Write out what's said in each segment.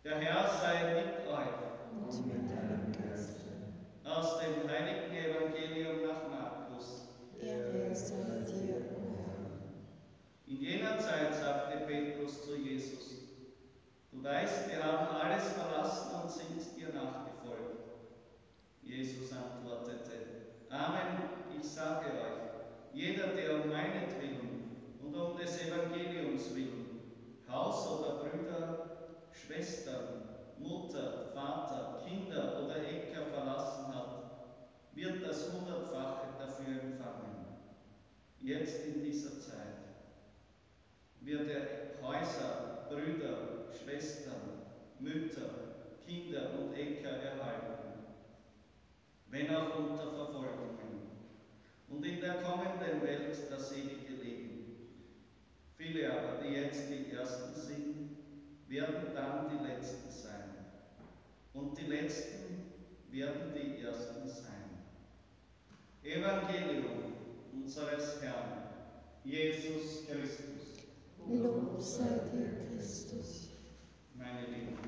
Der Herr sei mit euch. Und mit deinem Geiste. Aus dem heiligen Evangelium nach Markus. Ehre sei dir, o Herr. In jener Zeit sagte Petrus zu Jesus: Du weißt, wir haben alles verlassen und sind dir nachgefolgt. Jesus antwortete: Amen, ich sage euch, jeder, der um meinetwillen und um des Evangeliums willen Haus oder Brüder, Schwestern, Mutter, Vater, Kinder oder Äcker verlassen hat, wird das Hundertfache dafür empfangen. Jetzt in dieser Zeit wird er Häuser, Brüder, Schwestern, Mütter, Kinder und Äcker erhalten, wenn auch unter Verfolgungen, und in der kommenden Welt das ewige Leben. Viele aber, die jetzt die Ersten sind, werden dann die Letzten sein, und die Letzten werden die Ersten sein. Evangelium unseres Herrn, Jesus Christus. Lob sei dir, Christus. Meine Lieben,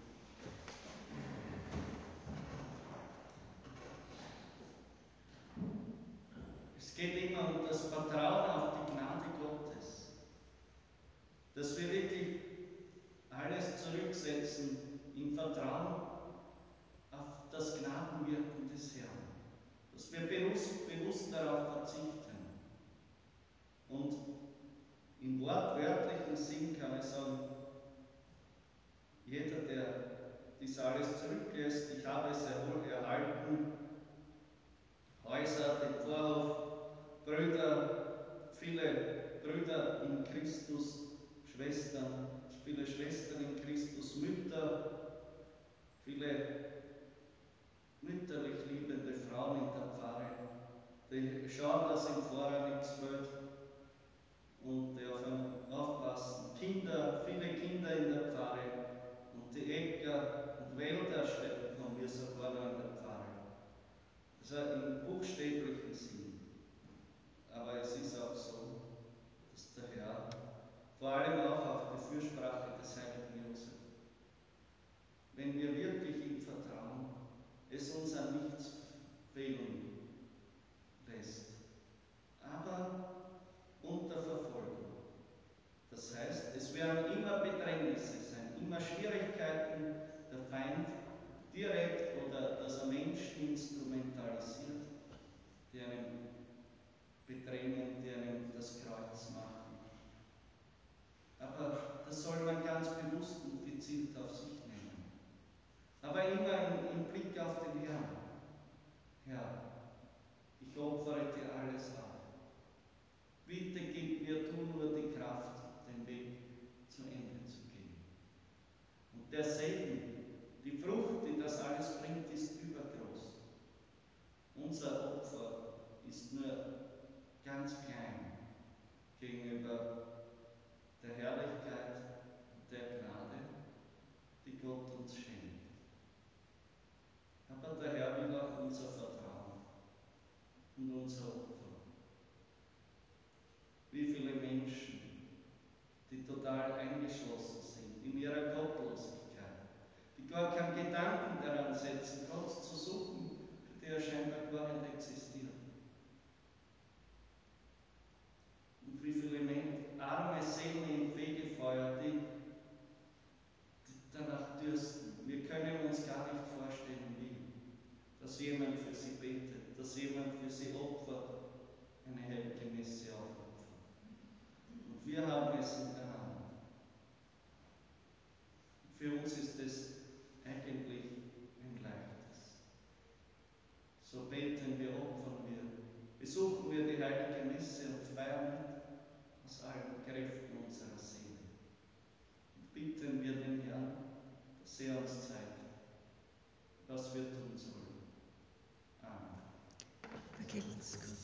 es geht immer um das Vertrauen auf die Gnade Gottes, dass wir wirklich alles zurücksetzen im Vertrauen auf das Gnadenwirken des Herrn, dass wir bewusst darauf verzichten. Und im wortwörtlichen Sinn kann ich sagen, jeder, der dies alles zurücklässt, ich habe es erhalten, Häuser, den Vorhof, Brüder, viele Brüder in Christus, Schwestern, viele Schwestern in Christus, Mütter, viele mütterlich liebende Frauen in der Pfarre, die schauen, dass im Vorrang nichts fällt und die auf einen aufpassen. Kinder, viele Kinder in der Pfarre und die Äcker und Wälder haben wir sogar noch in der Pfarre. Also im buchstäblichen Sinn. Aber es ist auch so, dass der Herr vor allem auch auf die Fürsprache des heiligen Josef, wenn wir wirklich ihm vertrauen, es uns an nichts fehlen lässt. Aber unter Verfolgung. Das heißt, es werden immer Bedrängnisse sein, immer Schwierigkeiten, der Feind direkt oder dass er Menschen instrumentalisiert, die einem bedrängen, die einem das Kreuz machen. Aber das soll man ganz bewusst und gezielt auf sich nehmen. Aber immer im Blick auf den Herrn. Herr, ich opfere dir alles ab. Bitte gib mir du nur die Kraft, den Weg zu Ende zu gehen. Und der Segen, die Frucht, die das alles bringt, ist übergroß. Unser Opfer ist nur ganz klein gegenüber der Herrlichkeit und der Gnade, die Gott uns schenkt. Aber der Herr will auch unser Vertrauen und unser Opfer. Wie viele Menschen, die total eingeschlossen sind in ihrer Gottlosigkeit, die gar keinen Gedanken daran setzen, Gott zu suchen, für die er scheinbar gar nicht existiert. Und wie viele arme Seelen im Fegefeuer, die danach dürsten. Wir können uns gar nicht vorstellen, wie. Dass jemand für sie betet, dass jemand für sie opfert, eine heilige Messe aufopfert. Und wir haben es in der Hand. Für uns ist es eigentlich ein leichtes. So beten wir, opfern wir, besuchen wir die heilige Messe und feiern mit aus allen Kräften unserer Seele. Und bitten wir den Herrn, dass er uns zeigt, was wir tun sollen. Amen. Vergib uns, Gott.